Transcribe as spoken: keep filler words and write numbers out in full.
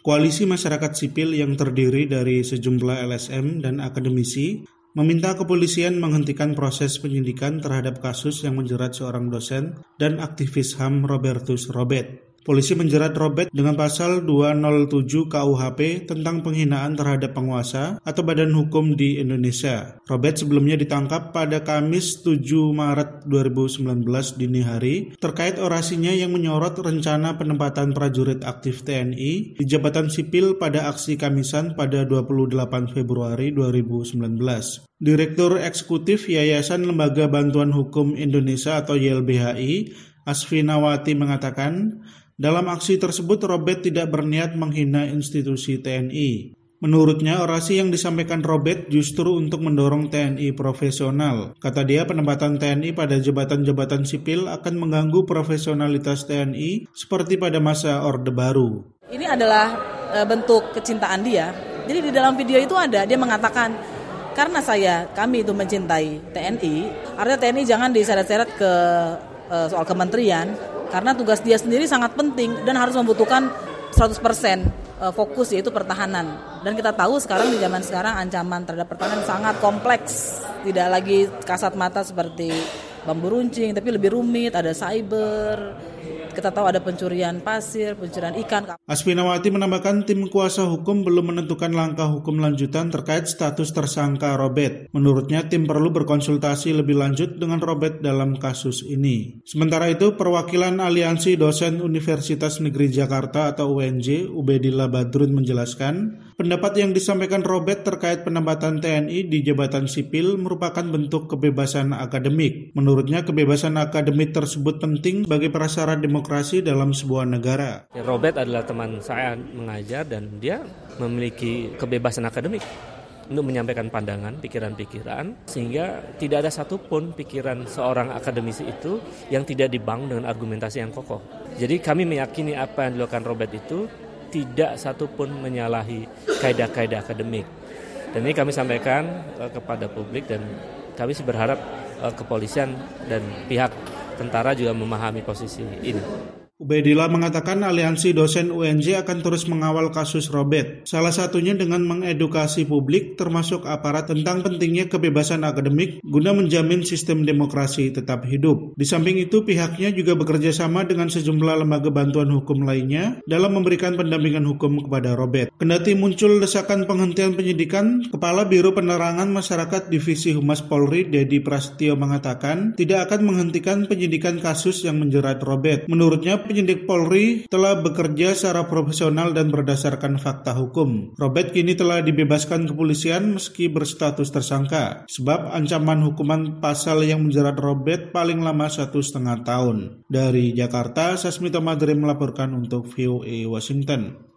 Koalisi masyarakat sipil yang terdiri dari sejumlah L S M dan akademisi meminta kepolisian menghentikan proses penyidikan terhadap kasus yang menjerat seorang dosen dan aktivis H A M Robertus Robert. Polisi menjerat Robert dengan pasal dua nol tujuh K U H P tentang penghinaan terhadap penguasa atau badan hukum di Indonesia. Robert sebelumnya ditangkap pada Kamis tujuh Maret dua ribu sembilan belas dini hari terkait orasinya yang menyorot rencana penempatan prajurit aktif T N I di jabatan sipil pada aksi Kamisan pada dua puluh delapan Februari dua ribu sembilan belas. Direktur Eksekutif Yayasan Lembaga Bantuan Hukum Indonesia atau Y L B H I, Asfinawati mengatakan, dalam aksi tersebut Robert tidak berniat menghina institusi T N I. Menurutnya, orasi yang disampaikan Robert justru untuk mendorong T N I profesional. Kata dia, penempatan T N I pada jabatan-jabatan sipil akan mengganggu profesionalitas T N I seperti pada masa Orde Baru. Ini adalah e, bentuk kecintaan dia. Jadi di dalam video itu ada, dia mengatakan, karena saya, kami itu mencintai T N I, artinya T N I jangan diseret-seret ke e, soal kementerian, karena tugas dia sendiri sangat penting dan harus membutuhkan seratus persen fokus, yaitu pertahanan. Dan kita tahu sekarang di zaman sekarang ancaman terhadap pertahanan sangat kompleks. Tidak lagi kasat mata seperti bambu runcing, tapi lebih rumit, ada cyber. Kita tahu ada pencurian pasir, pencurian ikan. Asfinawati menambahkan tim kuasa hukum belum menentukan langkah hukum lanjutan terkait status tersangka Robert. Menurutnya tim perlu berkonsultasi lebih lanjut dengan Robert dalam kasus ini. Sementara itu, perwakilan Aliansi Dosen Universitas Negeri Jakarta atau U N J, Ubedillah Badrun menjelaskan, pendapat yang disampaikan Robert terkait penempatan T N I di jabatan sipil merupakan bentuk kebebasan akademik. Menurutnya, kebebasan akademik tersebut penting bagi prasyarat demokrasi dalam sebuah negara. Robert adalah teman saya mengajar dan dia memiliki kebebasan akademik untuk menyampaikan pandangan, pikiran-pikiran, sehingga tidak ada satupun pikiran seorang akademisi itu yang tidak dibangun dengan argumentasi yang kokoh. Jadi kami meyakini apa yang dilakukan Robert itu tidak satupun menyalahi kaidah-kaidah akademik. Dan ini kami sampaikan uh, kepada publik dan kami sih berharap uh, kepolisian dan pihak tentara juga memahami posisi ini. Ubedillah mengatakan aliansi dosen U N J akan terus mengawal kasus Robert. Salah satunya dengan mengedukasi publik termasuk aparat tentang pentingnya kebebasan akademik guna menjamin sistem demokrasi tetap hidup. Di samping itu pihaknya juga bekerja sama dengan sejumlah lembaga bantuan hukum lainnya dalam memberikan pendampingan hukum kepada Robert. Kendati muncul desakan penghentian penyidikan, Kepala Biro Penerangan Masyarakat Divisi Humas Polri Dedi Prasetyo mengatakan tidak akan menghentikan penyidikan kasus yang menjerat Robert. Menurutnya penyidik Polri telah bekerja secara profesional dan berdasarkan fakta hukum. Robert kini telah dibebaskan kepolisian meski berstatus tersangka, sebab ancaman hukuman pasal yang menjerat Robert paling lama satu setengah tahun. Dari Jakarta, Sasmito Madre melaporkan untuk V O A Washington.